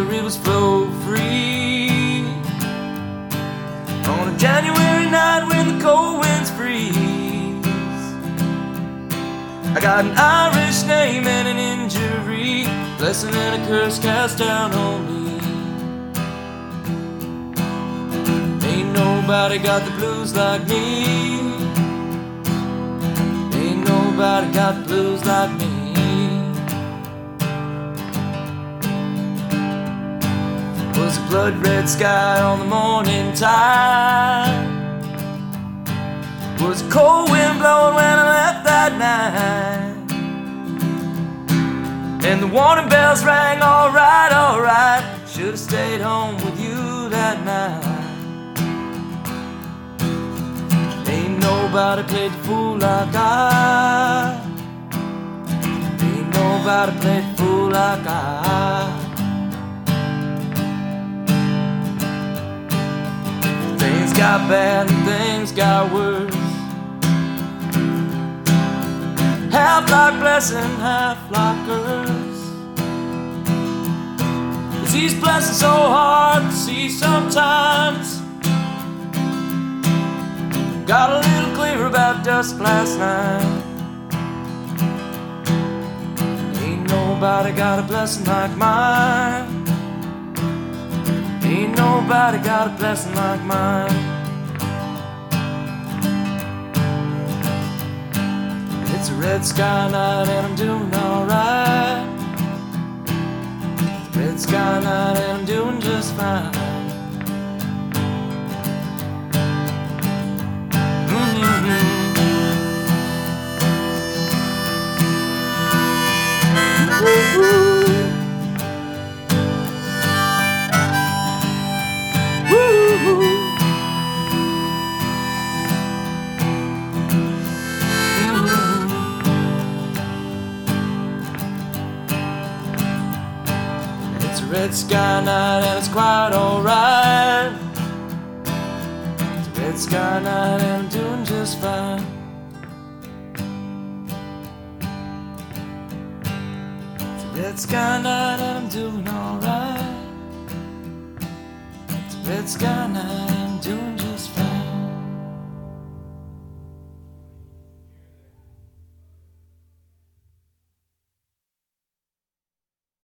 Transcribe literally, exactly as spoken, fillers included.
rivers flow free on a January night when the cold winds freeze. I got an Irish name and an injury, blessing and a curse cast down on me. Ain't nobody got the blues like me. Ain't nobody got the blues like me. Was a blood red sky on the morning tide. Was a cold wind blowing when I left that night. And the warning bells rang, alright, alright. Should've stayed home with you that night. Ain't nobody played the fool like I. Ain't nobody played the fool like I. Things got bad and things got worse. Half like blessing, half like curse. 'Cause these blessings so hard to see sometimes. Got a little clear about dusk last night. Ain't nobody got a blessing like mine. Ain't nobody got a blessing like mine. It's a red sky night and I'm doing alright. It's a red sky night and I'm doing just fine. It's a red sky night and it's quite alright. It's a red sky night and I'm doing just fine. It's a red sky night and I'm doing alright. It's a red sky night.